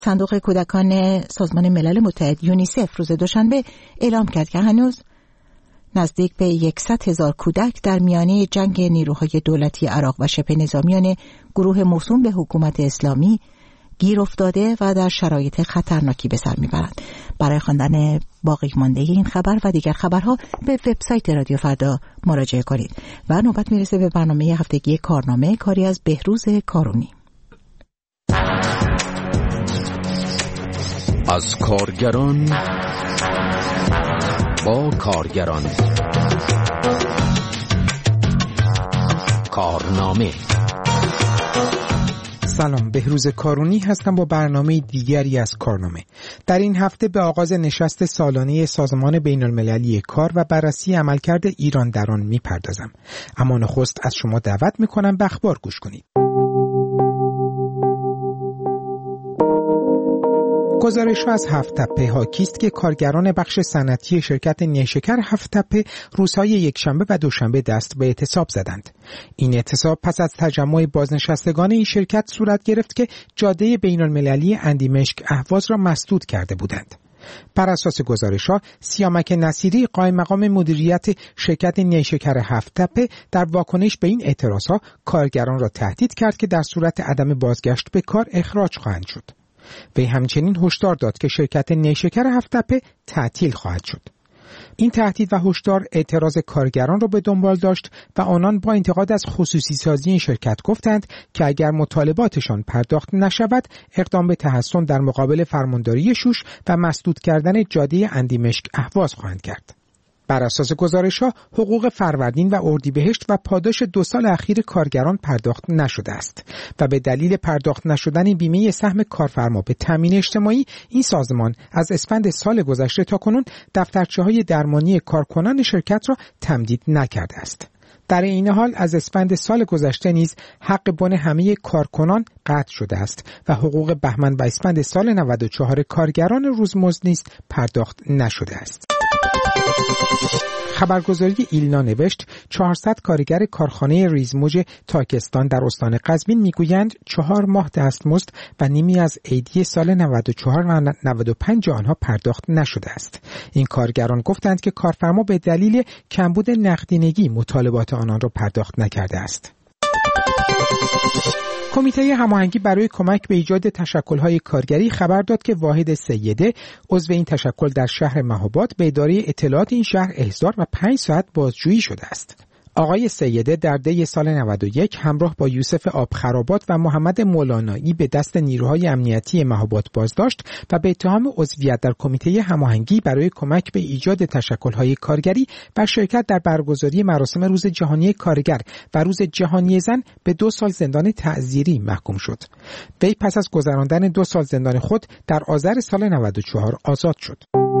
صندوق کودکان سازمان ملل متحد یونیسف روز دوشنبه اعلام کرد که هنوز نزدیک به 100,000 کودک در میانه جنگ نیروهای دولتی عراق و شبه نظامیان گروه موسوم به حکومت اسلامی گیر افتاده و در شرایط خطرناکی به سر میبرند. برای خواندن باقی مانده این خبر و دیگر خبرها به وبسایت رادیو فردا مراجعه کنید. و نوبت میرسه به برنامه هفتگی کارنامه، کاری از بهروز کارونی. از کارگران با کارگران، کارنامه. سلام، بهروز کارونی هستم با برنامه دیگری از کارنامه. در این هفته به آغاز نشست سالانه سازمان بین المللی کار و بررسی عملکرد ایران در آن میپردازم. اما نخست از شما دعوت میکنم به اخبار گوش کنید. گزارش‌ها از هفت‌تپه حاکی است که کارگران بخش صنعتی شرکت نیشکر هفت‌تپه روزهای یکشنبه و دوشنبه دست به اعتصاب زدند. این اعتصاب پس از تجمع بازنشستگان این شرکت صورت گرفت که جاده بین‌المللی اندیمشک اهواز را مسدود کرده بودند. بر اساس گزارش‌ها، سیامک نصیری قائم مقام مدیریت شرکت نیشکر هفت‌تپه در واکنش به این اعتراض‌ها کارگران را تهدید کرد که در صورت عدم بازگشت به کار اخراج خواهند شد. وی همچنین هشدار داد که شرکت نیشکر هفت‌تپه تعطیل خواهد شد. این تهدید و هشدار اعتراض کارگران را به دنبال داشت و آنان با انتقاد از خصوصی سازی این شرکت گفتند که اگر مطالباتشان پرداخت نشود اقدام به تحصن در مقابل فرمانداری شوش و مسدود کردن جاده اندیمشک اهواز خواهند کرد. بر اساس گزارش‌ها حقوق فروردین و اردیبهشت و پاداش 2 سال اخیر کارگران پرداخت نشده است و به دلیل پرداخت نشدن بیمه سهم کارفرما به تامین اجتماعی این سازمان از اسفند سال گذشته تاکنون دفترچه‌های درمانی کارکنان شرکت را تمدید نکرده است. در این حال از اسفند سال گذشته نیز حق بن همه کارکنان قطع شده است و حقوق بهمن و اسفند سال 94 کارگران روزمزد نیز پرداخت نشده است. خبرگزاری ایلنا نوشت 400 کارگر کارخانه ریزموج تاکستان در استان قزوین میگویند 4 ماه دستمزد و نیمی از عیدی سال 94 و 95 آنها پرداخت نشده است. این کارگران گفتند که کارفرما به دلیل کمبود نقدینگی مطالبات آنان را پرداخت نکرده است. کمیته هماهنگی برای کمک به ایجاد تشکل‌های کارگری خبر داد که واحد سیده عضو این تشکل در شهر مهاباد به اداره اطلاعات این شهر احضار و 5 ساعت بازجویی شده است. آقای سیده در دی سال 91 همراه با یوسف آبخرابات و محمد مولانایی به دست نیروهای امنیتی مهاباد بازداشت و به اتهام عضویت در کمیته هماهنگی برای کمک به ایجاد تشکل‌های کارگری و شرکت در برگزاری مراسم روز جهانی کارگر و روز جهانی زن به 2 سال زندان تعزیری محکوم شد. وی پس از گذراندن 2 سال زندان خود در آذر سال 94 آزاد شد.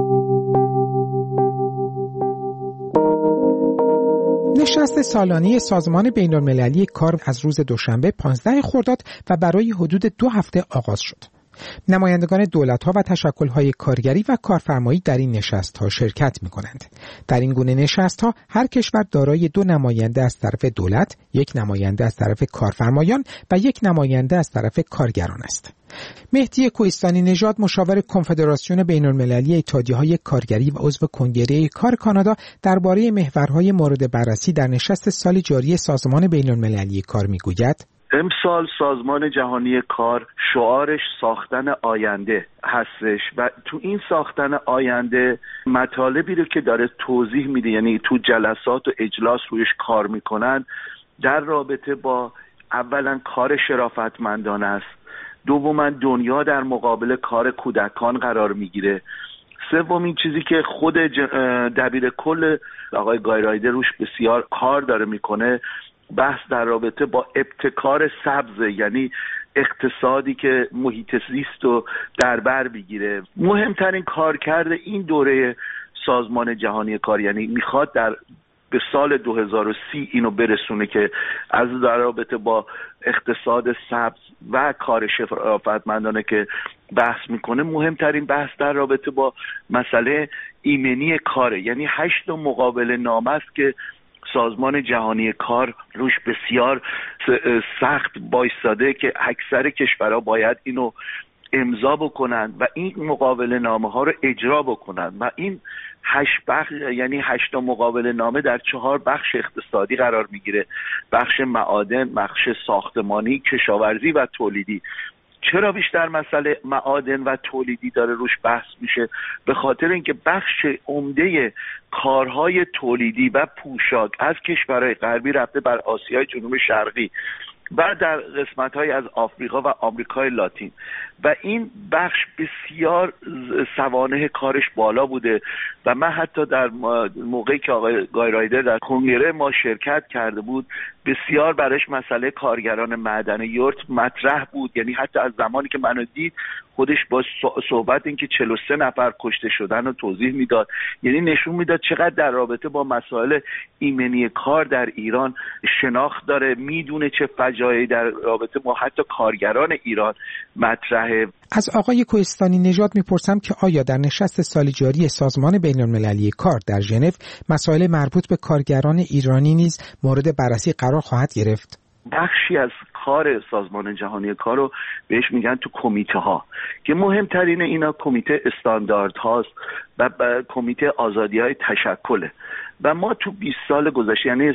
نشست سالانه سازمان بین المللی کار از روز دوشنبه 15 خرداد و برای حدود 2 هفته آغاز شد. نمایندگان دولت‌ها و تشکل‌های کارگری و کارفرمایی در این نشست‌ها شرکت می‌کنند. در این گونه نشست‌ها هر کشور دارای 2 نماینده از طرف دولت، 1 نماینده از طرف کارفرمایان و 1 نماینده از طرف کارگران است. مهدی کوهستانی نژاد مشاور کنفدراسیون بین‌المللی اتحادیه‌های کارگری و عضو کنگره کار کانادا درباره محورهای مورد بررسی در نشست سال جاری سازمان بین‌المللی کار می‌گوید: امسال سازمان جهانی کار شعارش ساختن آینده هستش و تو این ساختن آینده مطالبی رو که داره توضیح میده، یعنی تو جلسات و اجلاس رویش کار میکنن، در رابطه با اولا کار شرافتمندانه است، دوما دنیا در مقابل کار کودکان قرار میگیره، سومین چیزی که خود دبیر کل آقای گایرایده روش بسیار کار داره میکنه بحث در رابطه با ابتکار سبز، یعنی اقتصادی که محیط زیست رو در بر بگیره. مهمترین کارکرد این دوره سازمان جهانی کار، یعنی میخواد به سال 2030 اینو برسونه که از در رابطه با اقتصاد سبز و کار شرافتمندانه که بحث میکنه، مهمترین بحث در رابطه با مسئله ایمنی کاره، یعنی 8 مقابله نامه است که سازمان جهانی کار روش بسیار سخت بایستاده که اکثر کشورها باید اینو امضا بکنن و این مقابله نامه ها رو اجرا بکنن و این 8 بخش، یعنی 8 مقابله نامه در 4 بخش اقتصادی قرار میگیره: بخش معادن، بخش ساختمانی، کشاورزی و تولیدی. چرا بیشتر مسئله معادن و تولیدی داره روش بحث میشه؟ به خاطر اینکه بخش عمده کارهای تولیدی و پوشاک از کشورهای غربی رفته بر آسیای جنوب شرقی و در قسمت‌های از آفریقا و آمریکای لاتین و این بخش بسیار سوانح کارش بالا بوده و من حتی در موقعی که آقای گای رایدر در کنگره ما شرکت کرده بود بسیار برایش مسئله کارگران معدن یورت مطرح بود. یعنی حتی از زمانی که منو دید خودش با صحبت این که 43 نفر کشته شدن رو توضیح میداد. یعنی نشون میداد چقدر در رابطه با مسائل ایمنی کار در ایران شناخت داره، میدونه چه فجایعی در رابطه با حتی کارگران ایران مطرحه. از آقای کوهستانی نژاد میپرسم که آیا در نشست سال جاری سازمان بین‌المللی کار در ژنو مسائل مربوط به کارگران ایرانی نیز مورد بررسی قرار خواهد گرفت؟ بخشی از کار سازمان جهانی کار رو بهش میگن تو کمیته ها که مهمترین اینا کمیته استاندارد هاست و کمیته آزادی های تشکله و ما تو 20 سال گذشته یعنی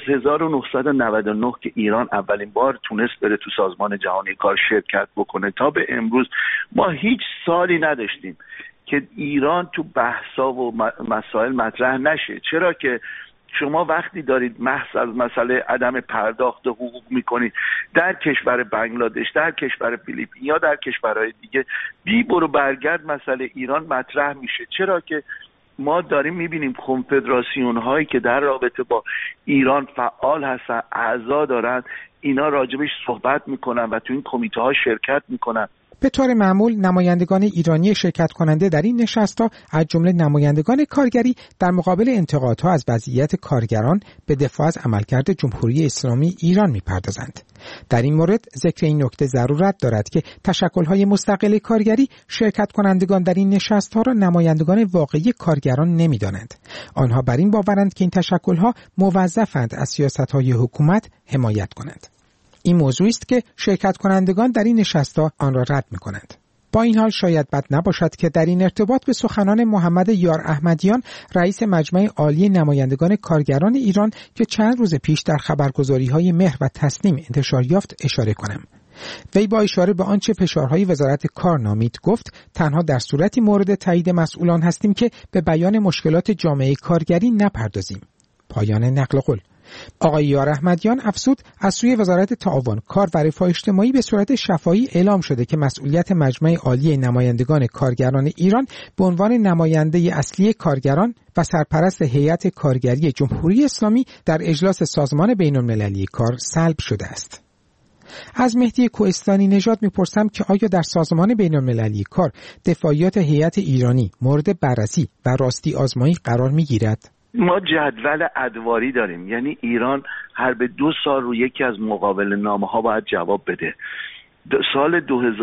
1999 که ایران اولین بار تونست بره تو سازمان جهانی کار شرکت بکنه تا به امروز ما هیچ سالی نداشتیم که ایران تو بحثا و مسائل مطرح نشه. چرا که شما وقتی دارید محض از مسئله عدم پرداخت حقوق میکنید در کشور بنگلادش، در کشور فیلیپین یا در کشورهای دیگه، بی برو برگرد مسئله ایران مطرح میشه. چرا که ما داریم میبینیم کنفدراسیون هایی که در رابطه با ایران فعال هستن، اعضا دارن، اینا راجبش صحبت میکنن و تو این کمیته ها شرکت میکنن. به طور معمول نمایندگان ایرانی شرکت کننده در این نشست‌ها از جمله نمایندگان کارگری در مقابل انتقادها از وضعیت کارگران به دفاع از عملکرد جمهوری اسلامی ایران می‌پردازند. در این مورد ذکر این نکته ضرورت دارد که تشکل‌های مستقل کارگری شرکت کنندگان در این نشست‌ها را نمایندگان واقعی کارگران نمی‌دانند. آنها بر این باورند که این تشکل‌ها موظفند از سیاست‌های حکومت حمایت کنند. این موضوعی است که شرکت کنندگان در این نشست‌ها آن را رد می‌کنند. با این حال شاید بد نباشد که در این ارتباط به سخنان محمد یار احمدیان رئیس مجمع عالی نمایندگان کارگران ایران که چند روز پیش در خبرگزاری‌های مهر و تسنیم انتشار یافت اشاره کنم. وی با اشاره به آنچه فشارهای وزارت کار نامید گفت تنها در صورتی مورد تایید مسئولان هستیم که به بیان مشکلات جامعه کارگری نپردازیم. پایان نقل قول. آقای یار احمدیان افزود از سوی وزارت تعاون، کار و رفاه اجتماعی به صورت شفاهی اعلام شده که مسئولیت مجمع عالی نمایندگان کارگران ایران به عنوان نماینده اصلی کارگران و سرپرست هیئت کارگری جمهوری اسلامی در اجلاس سازمان بین‌المللی کار سلب شده است. از مهدی کوهستانی نژاد میپرسم که آیا در سازمان بین‌المللی کار دفاعیات هیئت ایرانی مورد بررسی و راستی آزمایی قرار میگیرد؟ ما جدول ادواری داریم، یعنی ایران هر به 2 سال رو یکی از مقابله نامه ها باید جواب بده. سال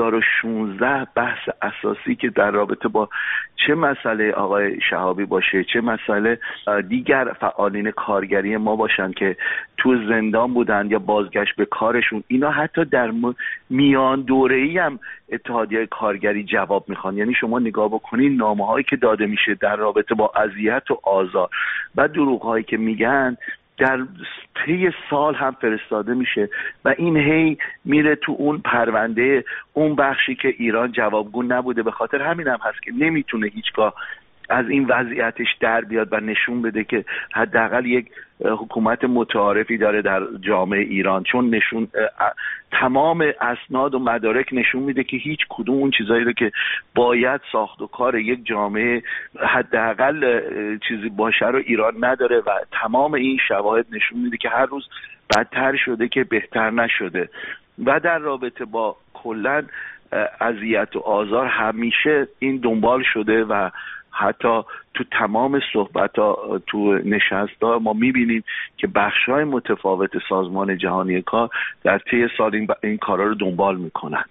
2016 بحث اساسی که در رابطه با چه مسئله آقای شهابی باشه، چه مسئله دیگر فعالین کارگری ما باشن که تو زندان بودن یا بازگشت به کارشون، اینا حتی در میان دوره‌ای هم اتحادیه کارگری جواب میخوان. یعنی شما نگاه بکنین نامه‌هایی که داده میشه در رابطه با اذیت و آزار و دروغ‌هایی که میگن در طی سال هم فرستاده میشه و این هی میره تو اون پرونده اون بخشی که ایران جوابگو نبوده. به خاطر همین هم هست که نمیتونه هیچگاه از این وضعیتش در بیاد و نشون بده که حداقل یک حکومت متعارفی داره در جامعه ایران، چون تمام اسناد و مدارک نشون میده که هیچ کدوم اون چیزایی رو که باید ساخت و کار یک جامعه حداقل چیزی باشه رو ایران نداره و تمام این شواهد نشون میده که هر روز بدتر شده که بهتر نشده. و در رابطه با کلاً اذیت و آزار همیشه این دنبال شده و حتی تو تمام صحبت‌ها تو نشست‌ها ما می‌بینیم که بخش‌های متفاوت سازمان جهانی کار در طی سال این کارا رو دنبال می‌کنند.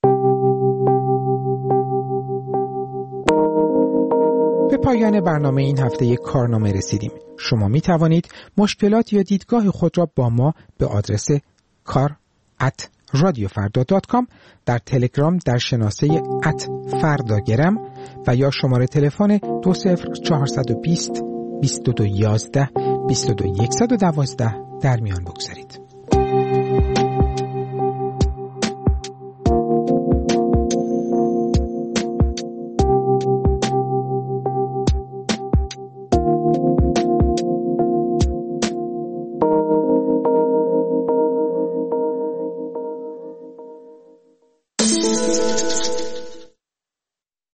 به پایان برنامه این هفته کارنامه رسیدیم. شما می‌توانید مشکلات یا دیدگاه خود را با ما به آدرس kar@ radiofarda.com، در تلگرام در شناسه @فرداگرم و یا شماره تلفن 20420 2211 22112 در میان بگذارید.